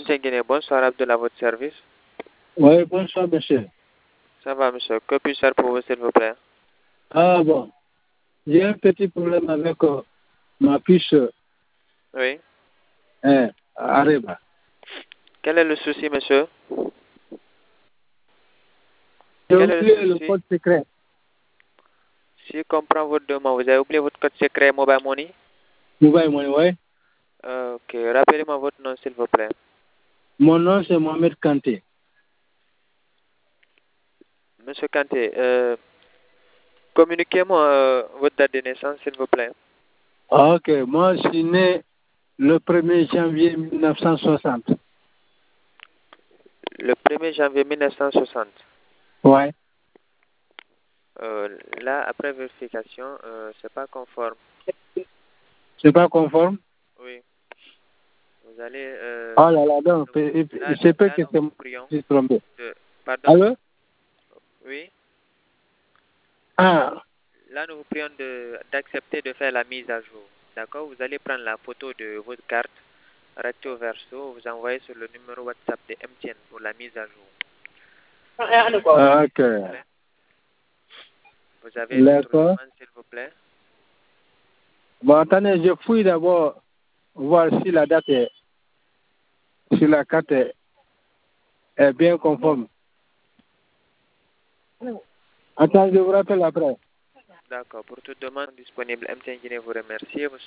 MTN Guinée, bonsoir Abdel, à votre service. Oui, bonsoir, monsieur. Ça va, monsieur. Que puis-je faire pour vous, s'il vous plaît? Ah bon, j'ai un petit problème avec ma puce Oui. Areba. Quel est le souci, monsieur? J'ai Quel est le oublié le souci? code secret. Si je comprends votre demande, vous avez oublié votre code secret Mobile Money? Mobile Money, oui. Ok, rappelez-moi votre nom, s'il vous plaît. Mon nom, c'est Mohamed Kanté. Monsieur Kanté, communiquez-moi votre date de naissance, s'il vous plaît. Ah, ok, moi, je suis né le 1er janvier 1960. Le 1er janvier 1960. Ouais. Là, après vérification, c'est pas conforme. C'est pas conforme? Oui. Vous allez... Oh là là, donc, c'est pas que nous vous prions c'est trompé. Pardon? Allô? Oui. Ah, Là, nous vous prions d'accepter de faire la mise à jour. D'accord? Vous allez prendre la photo de votre carte recto verso, vous envoyez sur le numéro WhatsApp de MTN pour la mise à jour. ok. Vous avez d'autres D'accord. demandes, s'il vous plaît? Bon, attendez, je fouille d'abord, voir si la date est, si la carte est bien conforme. Attends, je vous rappelle après. D'accord. Pour toute demande disponible, MTN Guinée vous remercie.